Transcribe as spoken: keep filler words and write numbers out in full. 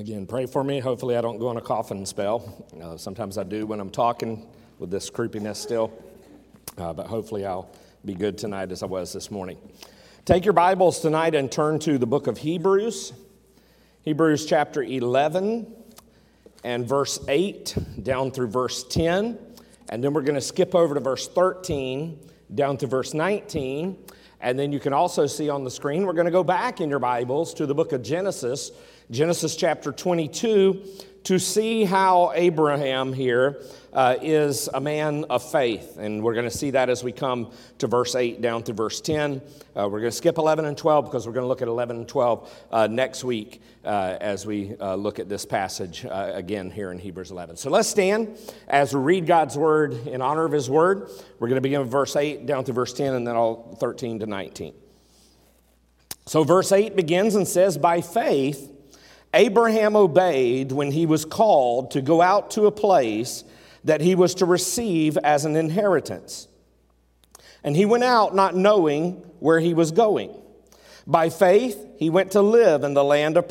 Again, pray for me. Hopefully I don't go on a coughing spell. Uh, sometimes I do when I'm talking with this creepiness still. Uh, but hopefully I'll be good tonight as I was this morning. Take your Bibles tonight and turn to the book of Hebrews. Hebrews chapter eleven and verse eight down through verse ten. And then we're going to skip over to verse thirteen down to verse nineteen. And then you can also see on the screen, we're going to go back in your Bibles to the book of Genesis, Genesis chapter twenty-two, to see how Abraham here uh, is a man of faith. And we're going to see that as we come to verse eight down to verse ten. Uh, we're going to skip eleven and twelve because we're going to look at eleven and twelve uh, next week uh, as we uh, look at this passage uh, again here in Hebrews eleven. So let's stand as we read God's word in honor of his word. We're going to begin with verse eight down to verse ten and then all thirteen to nineteen. So verse eight begins and says, "By faith Abraham obeyed when he was called to go out to a place that he was to receive as an inheritance. And he went out not knowing where he was going. By faith he went to live in the land of